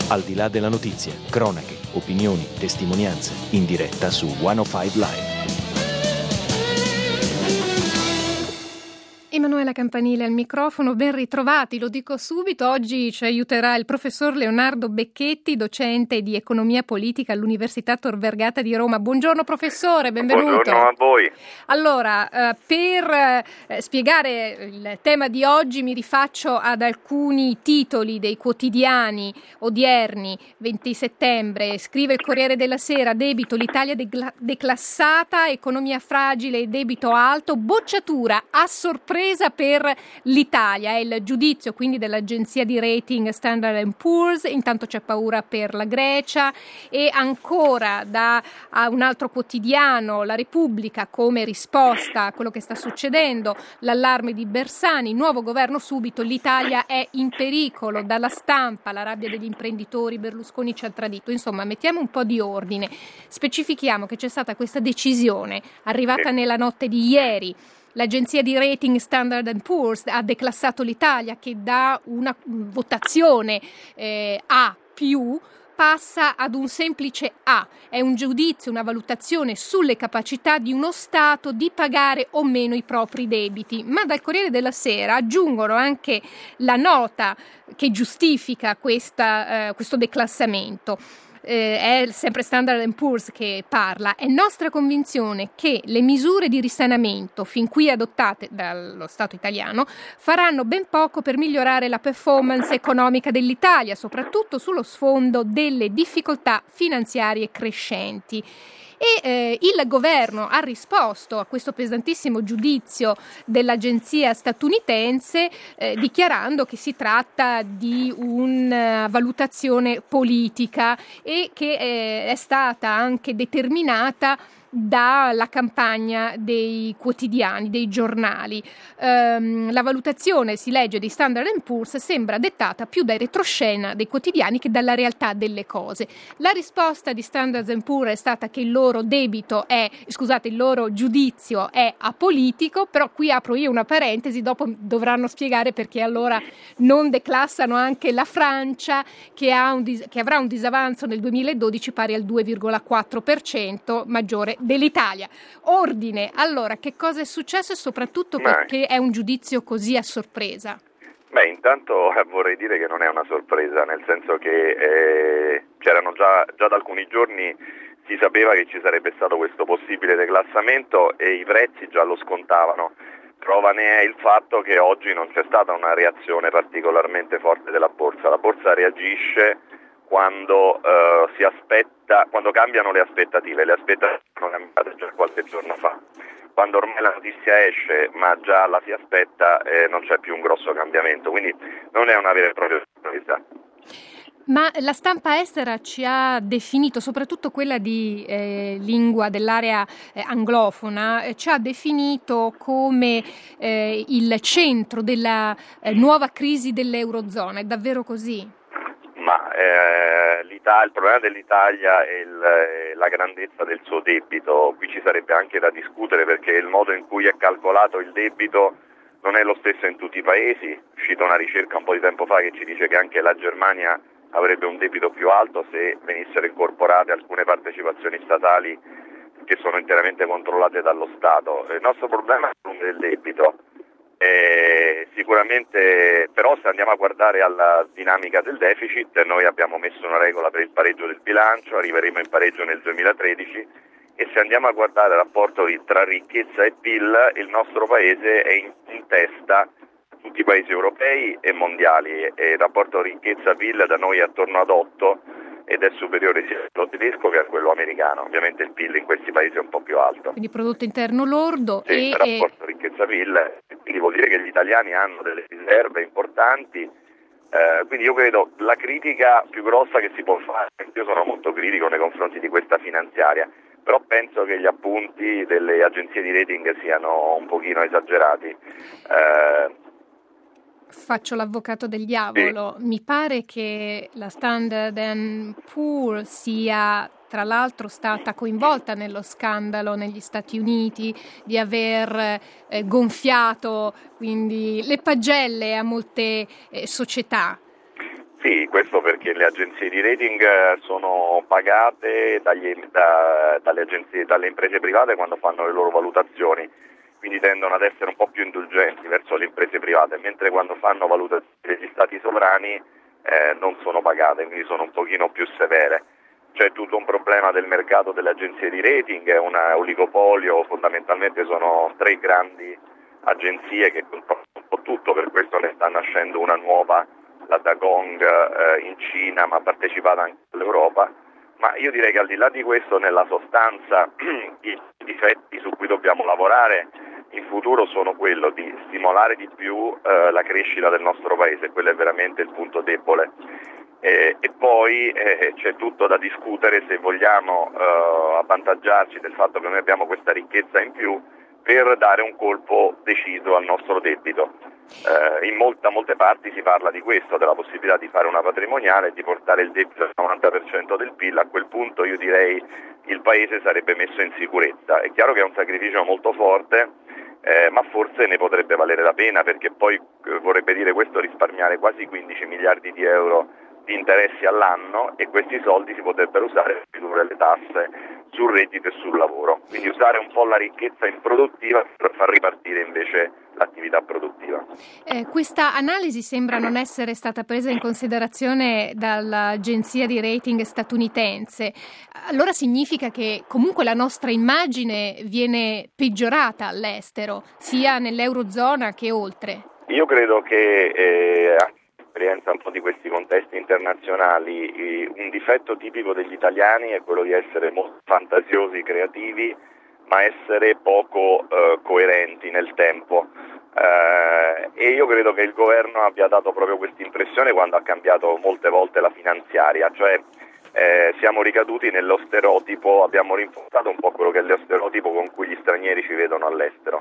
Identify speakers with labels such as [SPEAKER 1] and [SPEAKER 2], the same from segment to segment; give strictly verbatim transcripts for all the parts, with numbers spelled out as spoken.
[SPEAKER 1] Al di là della notizia, cronache, opinioni, testimonianze, in diretta su centocinque Live.
[SPEAKER 2] Emanuela Campanile al microfono, ben ritrovati, lo dico subito, oggi ci aiuterà il professor Leonardo Becchetti, docente di economia politica all'Università Tor Vergata di Roma. Buongiorno professore, benvenuto.
[SPEAKER 3] Buongiorno a voi.
[SPEAKER 2] Allora, eh, per eh, spiegare il tema di oggi mi rifaccio ad alcuni titoli dei quotidiani odierni. venti settembre, scrive il Corriere della Sera, debito, l'Italia de- declassata, economia fragile e debito alto, bocciatura a sorpresa per l'Italia, è il giudizio quindi dell'agenzia di rating Standard and Poor's. Intanto c'è paura per la Grecia. E ancora da a un altro quotidiano, La Repubblica, come risposta a quello che sta succedendo, l'allarme di Bersani, nuovo governo subito, l'Italia è in pericolo, dalla Stampa, la rabbia degli imprenditori, Berlusconi ci ha tradito. Insomma, mettiamo un po' di ordine, specifichiamo che c'è stata questa decisione arrivata nella notte di ieri. L'agenzia di rating Standard and Poor's ha declassato l'Italia, che da una votazione eh, A più passa ad un semplice A. È un giudizio, una valutazione sulle capacità di uno Stato di pagare o meno i propri debiti. Ma dal Corriere della Sera aggiungono anche la nota che giustifica questa, eh, questo declassamento. Eh, è sempre Standard and Poor's che parla. È nostra convinzione che le misure di risanamento fin qui adottate dallo Stato italiano faranno ben poco per migliorare la performance economica dell'Italia, soprattutto sullo sfondo delle difficoltà finanziarie crescenti. E eh, il governo ha risposto a questo pesantissimo giudizio dell'agenzia statunitense eh, dichiarando che si tratta di una valutazione politica e che eh, è stata anche determinata dalla campagna dei quotidiani, dei giornali. Um, la valutazione, si legge, di Standard and Poor's sembra dettata più dai retroscena dei quotidiani che dalla realtà delle cose. La risposta di Standard and Poor's è stata che il loro debito è, scusate, il loro giudizio è apolitico, però qui apro io una parentesi, dopo dovranno spiegare perché allora non declassano anche la Francia, che, ha un dis- che avrà un disavanzo nel duemiladodici pari al due virgola quattro per cento, maggiore dell'Italia. Ordine, allora, che cosa è successo e soprattutto perché è un giudizio così a sorpresa?
[SPEAKER 3] Beh, intanto vorrei dire che non è una sorpresa, nel senso che eh, c'erano già, già da alcuni giorni si sapeva che ci sarebbe stato questo possibile declassamento e i prezzi già lo scontavano. Prova ne è il fatto che oggi non c'è stata una reazione particolarmente forte della borsa. La borsa reagisce quando uh, si aspetta, quando cambiano le aspettative. Le aspettative sono cambiate già qualche giorno fa. Quando ormai la notizia esce, ma già la si aspetta, eh, non c'è più un grosso cambiamento, quindi non è una vera e propria sorpresa.
[SPEAKER 2] Ma la stampa estera ci ha definito, soprattutto quella di eh, lingua dell'area eh, anglofona, eh, ci ha definito come eh, il centro della eh, nuova crisi dell'Eurozona. È davvero così?
[SPEAKER 3] Ma eh, l'Italia, il problema dell'Italia è il, eh, la grandezza del suo debito. Qui ci sarebbe anche da discutere perché il modo in cui è calcolato il debito non è lo stesso in tutti i paesi. È uscita una ricerca un po' di tempo fa che ci dice che anche la Germania avrebbe un debito più alto se venissero incorporate alcune partecipazioni statali che sono interamente controllate dallo Stato. Il nostro problema è il volume del debito. Eh, sicuramente, però, se andiamo a guardare alla dinamica del deficit, noi abbiamo messo una regola per il pareggio del bilancio, arriveremo in pareggio nel duemilatredici, e se andiamo a guardare il rapporto di, tra ricchezza e P I L, il nostro paese è in, in testa a tutti i paesi europei e mondiali, e il rapporto ricchezza-P I L da noi è attorno ad otto ed è superiore sia a quello tedesco che a quello americano. Ovviamente il P I L in questi paesi è un po' più alto.
[SPEAKER 2] Quindi prodotto interno lordo.
[SPEAKER 3] Sì,
[SPEAKER 2] e
[SPEAKER 3] il rapporto ricchezza-P I L, quindi vuol dire che gli italiani hanno delle riserve importanti. Eh, quindi io credo la critica più grossa che si può fare, io sono molto critico nei confronti di questa finanziaria, però penso che gli appunti delle agenzie di rating siano un pochino esagerati. Eh,
[SPEAKER 2] Faccio l'avvocato del diavolo.
[SPEAKER 3] Sì.
[SPEAKER 2] Mi pare che la Standard and Poor's sia tra l'altro stata coinvolta nello scandalo negli Stati Uniti di aver eh, gonfiato quindi le pagelle a molte eh, società.
[SPEAKER 3] Sì, questo perché le agenzie di rating sono pagate dagli, da, dalle, agenzie, dalle imprese private quando fanno le loro valutazioni, quindi tendono ad essere un po' più indulgenti verso le imprese private, mentre quando fanno valutazioni degli stati sovrani eh, non sono pagate, quindi sono un pochino più severe. C'è tutto un problema del mercato delle agenzie di rating, è un oligopolio, fondamentalmente sono tre grandi agenzie che controllano un po' tutto, per questo ne sta nascendo una nuova, la Dagong eh, in Cina, ma partecipata anche all'Europa. Ma io direi che al di là di questo, nella sostanza, i difetti su cui dobbiamo lavorare in futuro sono quello di stimolare di più eh, la crescita del nostro paese, quello è veramente il punto debole. Eh, e poi eh, c'è tutto da discutere se vogliamo eh, avvantaggiarci del fatto che noi abbiamo questa ricchezza in più per dare un colpo deciso al nostro debito. Eh, in molta, molte parti si parla di questo, della possibilità di fare una patrimoniale e di portare il debito al novanta per cento del P I L. A quel punto io direi il Paese sarebbe messo in sicurezza. È chiaro che è un sacrificio molto forte, eh, ma forse ne potrebbe valere la pena, perché poi eh, vorrebbe dire questo risparmiare quasi quindici miliardi di euro di interessi all'anno, e questi soldi si potrebbero usare per ridurre le tasse sul reddito e sul lavoro, quindi usare un po' la ricchezza improduttiva per far ripartire invece l'attività produttiva.
[SPEAKER 2] Eh, questa analisi sembra non essere stata presa in considerazione dall'agenzia di rating statunitense. Allora significa che comunque la nostra immagine viene peggiorata all'estero, sia nell'Eurozona che oltre?
[SPEAKER 3] Io credo che eh, esperienza un po' di questi contesti internazionali, un difetto tipico degli italiani è quello di essere molto fantasiosi, creativi, ma essere poco eh, coerenti nel tempo. Eh, e io credo che il governo abbia dato proprio questa impressione quando ha cambiato molte volte la finanziaria, cioè eh, siamo ricaduti nello stereotipo, abbiamo rinforzato un po' quello che è lo stereotipo con cui gli stranieri ci vedono all'estero.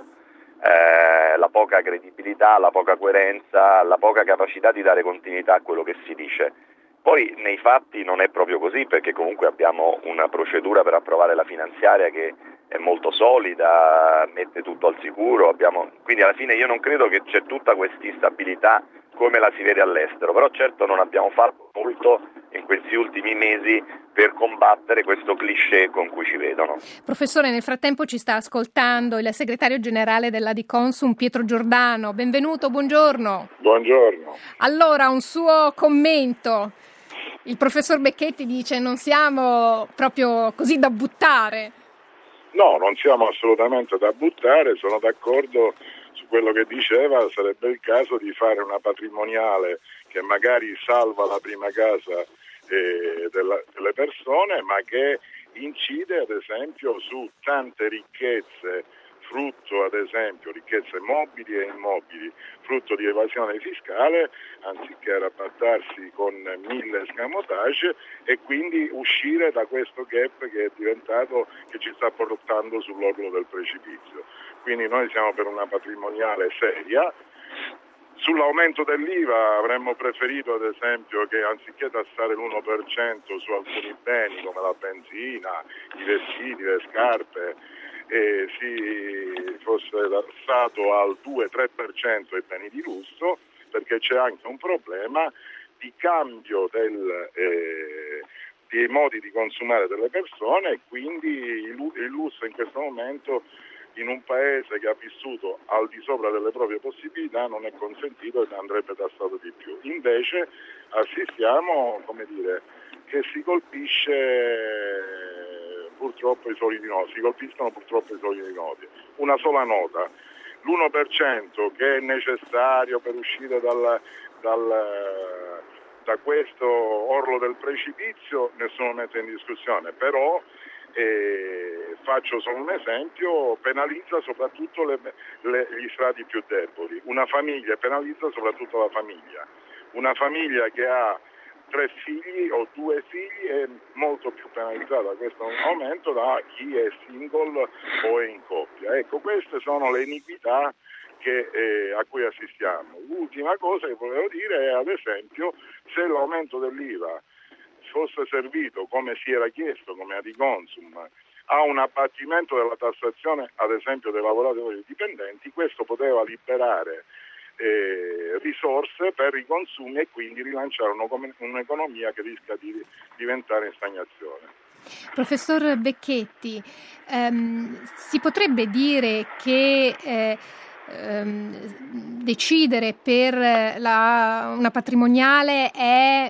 [SPEAKER 3] Eh, la poca credibilità, la poca coerenza, la poca capacità di dare continuità a quello che si dice. Poi nei fatti non è proprio così, perché comunque abbiamo una procedura per approvare la finanziaria che è molto solida, mette tutto al sicuro, abbiamo... quindi alla fine io non credo che c'è tutta questa instabilità come la si vede all'estero, però certo non abbiamo fatto molto in questi ultimi mesi per combattere questo cliché con cui ci vedono.
[SPEAKER 2] Professore, nel frattempo ci sta ascoltando il segretario generale dell'Adiconsum, Pietro Giordano. Benvenuto, buongiorno.
[SPEAKER 4] Buongiorno.
[SPEAKER 2] Allora, un suo commento. Il professor Becchetti dice non siamo proprio così da buttare.
[SPEAKER 4] No, non siamo assolutamente da buttare, sono d'accordo su quello che diceva, sarebbe il caso di fare una patrimoniale che magari salva la prima casa eh, della, delle persone, ma che incide ad esempio su tante ricchezze, frutto ad esempio ricchezze mobili e immobili, frutto di evasione fiscale, anziché arrabattarsi con mille escamotage, e quindi uscire da questo gap che è diventato, che ci sta portando sull'orlo del precipizio. Quindi noi siamo per una patrimoniale seria. Sull'aumento dell'I V A avremmo preferito ad esempio che anziché tassare l'uno per cento su alcuni beni come la benzina, i vestiti, le scarpe, e si fosse tassato al due tre per cento i beni di lusso, perché c'è anche un problema di cambio del, eh, dei modi di consumare delle persone, e quindi il lusso in questo momento in un paese che ha vissuto al di sopra delle proprie possibilità non è consentito e andrebbe tassato di più. Invece assistiamo, come dire, che si colpisce purtroppo i soliti noti, si colpiscono purtroppo i soliti noti. Una sola nota, l'uno per cento che è necessario per uscire dal, dal, da questo orlo del precipizio, nessuno mette in discussione, però eh, faccio solo un esempio, penalizza soprattutto le, le, gli strati più deboli. Una famiglia penalizza soprattutto la famiglia. Una famiglia che ha tre figli o due figli è molto più penalizzata da questo momento da chi è single o è in coppia. Ecco, queste sono le iniquità che, eh, a cui assistiamo. L'ultima cosa che volevo dire è, ad esempio, se l'aumento dell'I V A fosse servito, come si era chiesto, come Adiconsum, a un abbattimento della tassazione, ad esempio, dei lavoratori dipendenti, questo poteva liberare eh, risorse per i consumi e quindi rilanciare un'economia che rischia di diventare in stagnazione.
[SPEAKER 2] Professor Becchetti, ehm, si potrebbe dire che eh, ehm, decidere per la, una patrimoniale è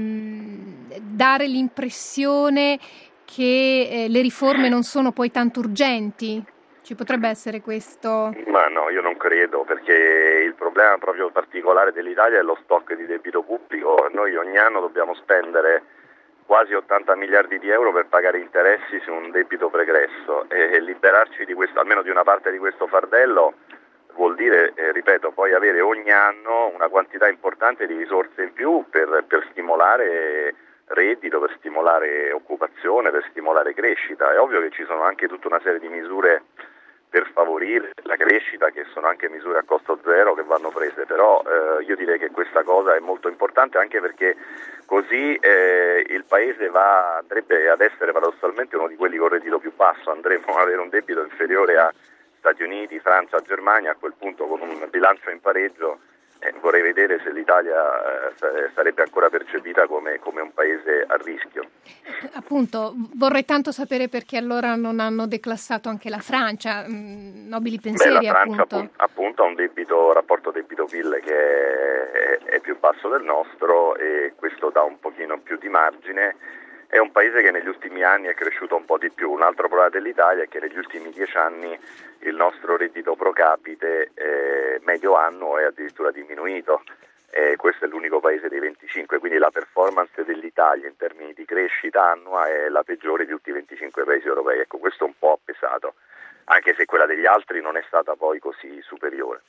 [SPEAKER 2] ehm, dare l'impressione che eh, le riforme non sono poi tanto urgenti? Ci potrebbe essere questo?
[SPEAKER 3] Ma no, io non credo, perché il problema proprio particolare dell'Italia è lo stock di debito pubblico. Noi ogni anno dobbiamo spendere quasi ottanta miliardi di euro per pagare interessi su un debito pregresso, e liberarci di questo, almeno di una parte di questo fardello, vuol dire, eh, ripeto, poi avere ogni anno una quantità importante di risorse in più per, per stimolare reddito, per stimolare occupazione, per stimolare crescita. È ovvio che ci sono anche tutta una serie di misure per favorire la crescita, che sono anche misure a costo zero che vanno prese, però eh, io direi che questa cosa è molto importante, anche perché così eh, il Paese va, andrebbe ad essere paradossalmente uno di quelli con reddito più basso, andremo ad avere un debito inferiore a Stati Uniti, Francia, Germania. A quel punto, con un bilancio in pareggio, eh, vorrei vedere se l'Italia eh, sarebbe ancora percepita come, come un paese a rischio.
[SPEAKER 2] Appunto, vorrei tanto sapere perché allora non hanno declassato anche la Francia. Mh, nobili pensieri.
[SPEAKER 3] Beh, la Francia
[SPEAKER 2] appunto.
[SPEAKER 3] appunto ha un debito, rapporto debito-P I L che è, è più basso del nostro, e questo dà un pochino più di margine. È un paese che negli ultimi anni è cresciuto un po' di più. Un altro problema dell'Italia è che negli ultimi dieci anni il nostro reddito pro capite eh, medio annuo è addirittura diminuito. Eh, questo è l'unico paese dei venticinque, quindi la performance dell'Italia in termini di crescita annua è la peggiore di tutti i venticinque paesi europei. Ecco, questo un po' ha pesato, anche se quella degli altri non è stata poi così superiore.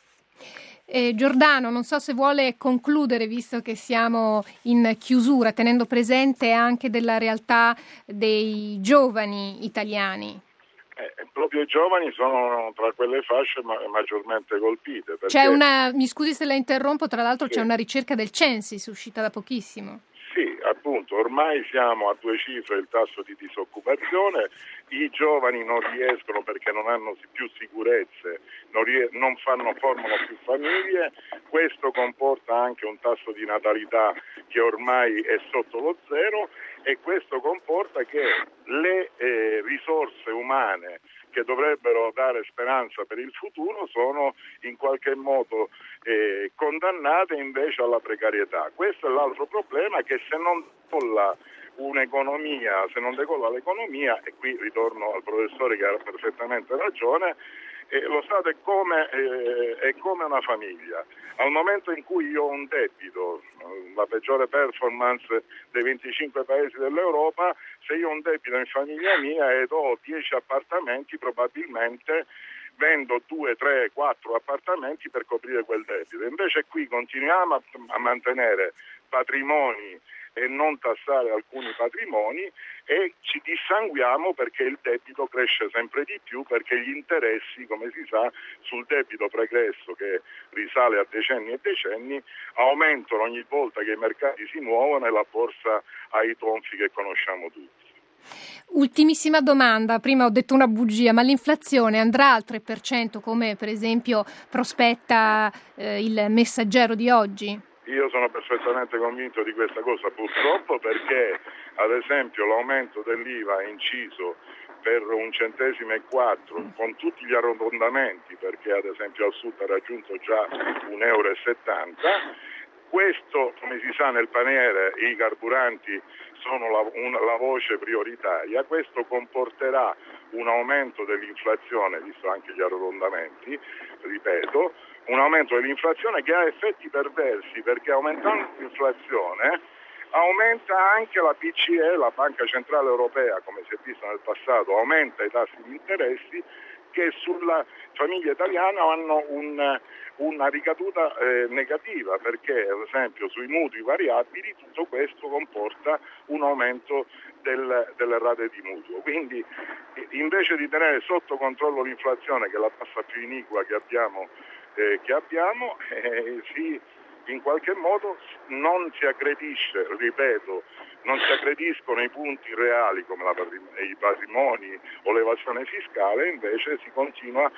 [SPEAKER 2] Eh, Giordano, non so se vuole concludere, visto che siamo in chiusura, tenendo presente anche della realtà dei giovani italiani.
[SPEAKER 4] Eh, proprio i giovani sono tra quelle fasce ma- maggiormente colpite. Perché...
[SPEAKER 2] C'è una, mi scusi se la interrompo, tra l'altro sì. C'è una ricerca del Censis uscita da pochissimo.
[SPEAKER 4] Sì, appunto, ormai siamo a due cifre il tasso di disoccupazione, i giovani non riescono perché non hanno più sicurezze, non, ries- non fanno, formano più famiglie, questo comporta anche un tasso di natalità che ormai è sotto lo zero, e questo comporta che le eh, risorse umane che dovrebbero dare speranza per il futuro sono in qualche modo eh, condannate invece alla precarietà. Questo è l'altro problema, che se non decolla un'economia, se non decolla l'economia, e qui ritorno al professore che ha perfettamente ragione, eh, lo Stato è come, eh, è come una famiglia. Al momento in cui io ho un debito, la peggiore performance dei venticinque paesi dell'Europa, se io ho un debito in famiglia mia ed ho dieci appartamenti, probabilmente vendo due, tre, quattro appartamenti per coprire quel debito. Invece qui continuiamo a, a mantenere patrimoni e non tassare alcuni patrimoni, e ci dissanguiamo perché il debito cresce sempre di più, perché gli interessi, come si sa, sul debito pregresso, che risale a decenni e decenni, aumentano ogni volta che i mercati si muovono e la borsa ha i tonfi che conosciamo tutti.
[SPEAKER 2] Ultimissima domanda, prima ho detto una bugia, ma l'inflazione andrà al tre per cento come per esempio prospetta eh, il Messaggero di oggi?
[SPEAKER 4] Io sono perfettamente convinto di questa cosa, purtroppo, perché ad esempio l'aumento dell'I V A è inciso per un centesimo e quattro con tutti gli arrotondamenti, perché ad esempio al sud ha raggiunto già un euro e settanta. Questo, come si sa, nel paniere i carburanti sono la, una, la voce prioritaria. Questo comporterà un aumento dell'inflazione, visto anche gli arrotondamenti, ripeto, un aumento dell'inflazione che ha effetti perversi, perché aumentando l'inflazione aumenta anche la B C E, la Banca Centrale Europea, come si è visto nel passato, aumenta i tassi di interessi che sulla famiglia italiana hanno un, una ricaduta eh, negativa, perché ad esempio sui mutui variabili tutto questo comporta un aumento del, delle rate di mutuo. Quindi invece di tenere sotto controllo l'inflazione, che è la tassa più iniqua che abbiamo, eh, che abbiamo eh, si, in qualche modo non si aggredisce, ripeto, non si aggrediscono i punti reali come la patrim- i patrimoni o l'evasione fiscale, invece si continua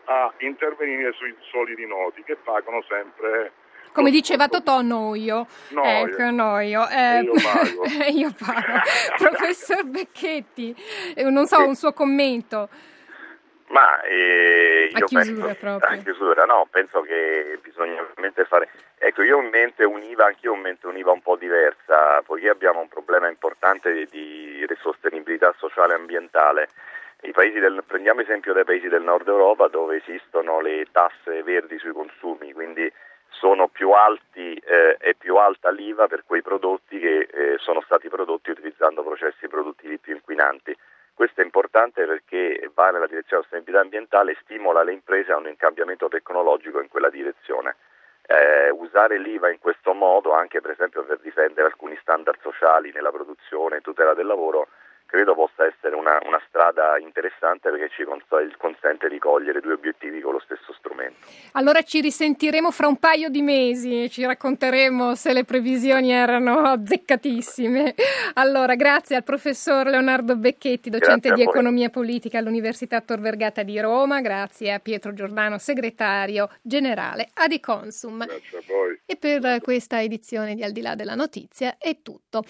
[SPEAKER 4] a intervenire sui solidi noti che pagano sempre.
[SPEAKER 2] Come diceva Totò, noio.
[SPEAKER 4] Noio.
[SPEAKER 2] Ecco, noio. Eh,
[SPEAKER 4] E io pago.
[SPEAKER 2] io pago. Professor Becchetti, eh, non so, un suo commento.
[SPEAKER 3] Ma eh,
[SPEAKER 2] A
[SPEAKER 3] io
[SPEAKER 2] chiusura
[SPEAKER 3] penso,
[SPEAKER 2] proprio.
[SPEAKER 3] a chiusura, no, penso che bisogna ovviamente fare. Ecco, io ho in mente un'I V A, anch'io ho in mente un'I V A un po' diversa, poiché abbiamo un problema importante di, di sostenibilità sociale e ambientale. I paesi del, prendiamo esempio dai paesi del nord Europa dove esistono le tasse verdi sui consumi, quindi sono più alti eh, è più alta l'I V A per quei prodotti che eh, sono stati prodotti utilizzando processi produttivi più inquinanti. Questo è importante perché va nella direzione della sostenibilità ambientale e stimola le imprese a un cambiamento tecnologico in quella direzione. Eh, usare l'I V A in questo modo, anche per esempio per difendere alcuni standard sociali nella produzione e tutela del lavoro, credo possa essere una, una strada interessante perché ci cons- consente di cogliere due obiettivi con lo stesso strumento.
[SPEAKER 2] Allora ci risentiremo fra un paio di mesi e ci racconteremo se le previsioni erano azzeccatissime. Allora, grazie al professor Leonardo Becchetti, docente di economia politica all'Università Tor Vergata di Roma, grazie a Pietro Giordano, segretario generale Adiconsum.
[SPEAKER 4] Grazie a voi.
[SPEAKER 2] E per questa edizione di Al di là della notizia è tutto.